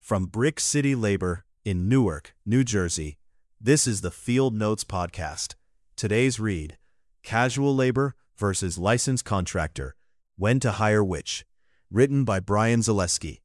From Brick City Labor in Newark, New Jersey, this is the Field Notes Podcast. Today's read, Casual Labor versus Licensed Contractor, When to Hire Which, written by Brian Zaleski.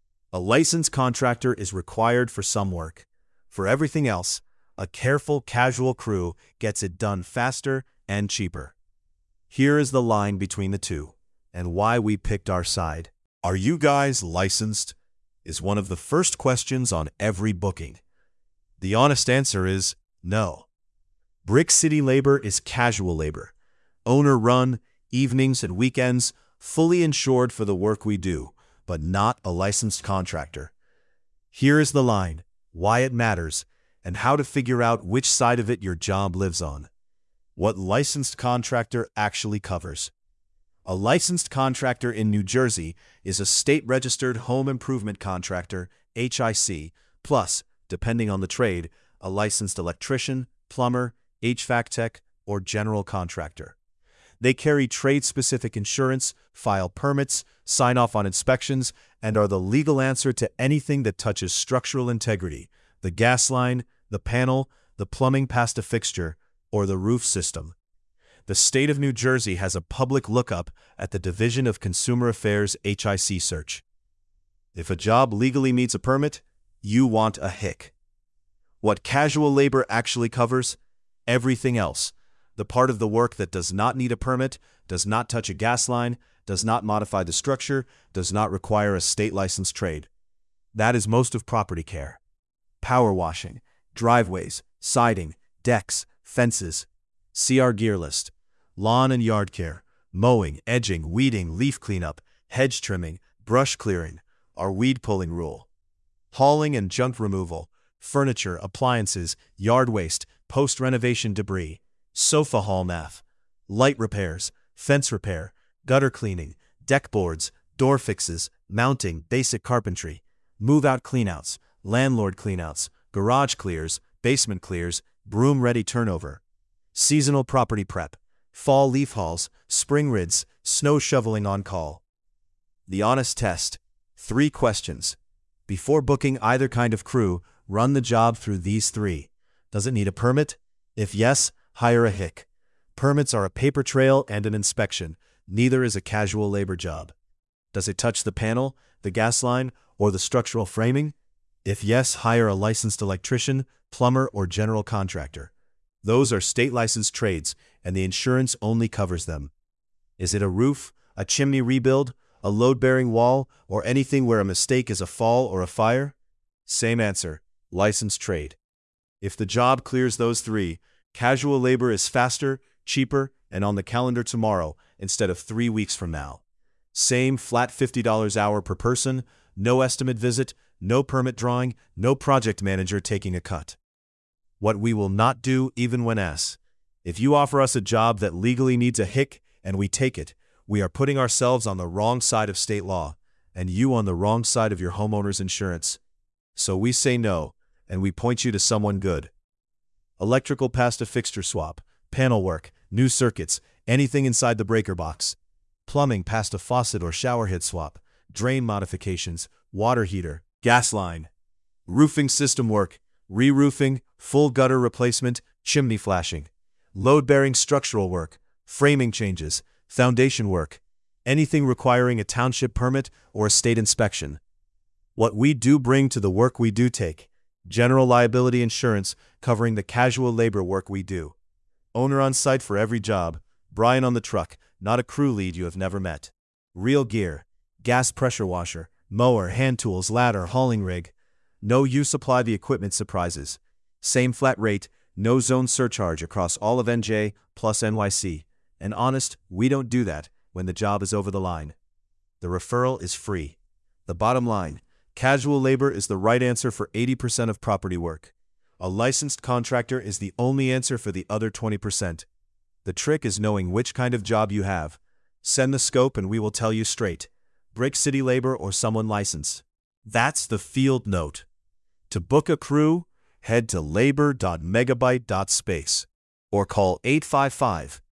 A licensed contractor is required for some work. For everything else, a careful, casual crew gets it done faster and cheaper. Here is the line between the two, and why we picked our side. Are you guys licensed? Is one of the first questions on every booking. The honest answer is no. Brick City Labor is casual labor, owner-run, evenings and weekends, fully insured for the work we do, but not a licensed contractor. Here is the line, why it matters, and how to figure out which side of it your job lives on. What licensed contractor actually covers. A licensed contractor in New Jersey is a state-registered home improvement contractor, HIC, plus, depending on the trade, a licensed electrician, plumber, HVAC tech, or general contractor. They carry trade-specific insurance, file permits, sign off on inspections, and are the legal answer to anything that touches structural integrity, the gas line, the panel, the plumbing past a fixture, or the roof system. The state of New Jersey has a public lookup at the Division of Consumer Affairs HIC search. If a job legally meets a permit, you want a HIC. What casual labor actually covers? Everything else. The part of the work that does not need a permit, does not touch a gas line, does not modify the structure, does not require a state-licensed trade. That is most of property care. Power washing, driveways, siding, decks, fences. See our gear list. Lawn and yard care, mowing, edging, weeding, leaf cleanup, hedge trimming, brush clearing, our weed pulling rule. Hauling and junk removal, furniture, appliances, yard waste, post-renovation debris, sofa haul math, light repairs, fence repair, gutter cleaning, deck boards, door fixes, mounting, basic carpentry, move-out cleanouts, landlord cleanouts, garage clears, basement clears, broom-ready turnover, seasonal property prep, fall leaf hauls, spring rids, snow shoveling on call. The honest test. 3 questions. Before booking either kind of crew, run the job through these 3. Does it need a permit? If yes, hire a HIC. Permits are a paper trail and an inspection. Neither is a casual labor job. Does it touch the panel, the gas line, or the structural framing? If yes, hire a licensed electrician, plumber, or general contractor. Those are state-licensed trades, and the insurance only covers them. Is it a roof, a chimney rebuild, a load-bearing wall, or anything where a mistake is a fall or a fire? Same answer, licensed trade. If the job clears those 3, casual labor is faster, cheaper, and on the calendar tomorrow instead of 3 weeks from now. Same flat $50 hour per person, no estimate visit, no permit drawing, no project manager taking a cut. What we will not do even when asked. If you offer us a job that legally needs a HIC and we take it, we are putting ourselves on the wrong side of state law and you on the wrong side of your homeowner's insurance. So we say no, and we point you to someone good. Electrical past a fixture swap, panel work, new circuits, anything inside the breaker box. Plumbing past a faucet or shower head swap, drain modifications, water heater, gas line. Roofing system work, re-roofing, full gutter replacement, chimney flashing. Load-bearing structural work, framing changes, foundation work, anything requiring a township permit or a state inspection. What we do bring to the work we do take. General liability insurance covering the casual labor work we do. Owner on site for every job. Brian on the truck, not a crew lead you have never met. Real gear, gas pressure washer, mower, hand tools, ladder, hauling rig. No you supply the equipment surprises. Same flat rate, no zone surcharge across all of NJ plus NYC. And honest, we don't do that when the job is over the line. The referral is free. The bottom line, casual labor is the right answer for 80% of property work. A licensed contractor is the only answer for the other 20%. The trick is knowing which kind of job you have. Send the scope and we will tell you straight. Brick City Labor or someone licensed. That's the field note. To book a crew, head to labor.megabyte.space or call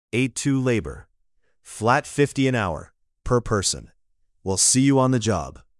855-82-LABOR. Flat $50 an hour, per person. We'll see you on the job.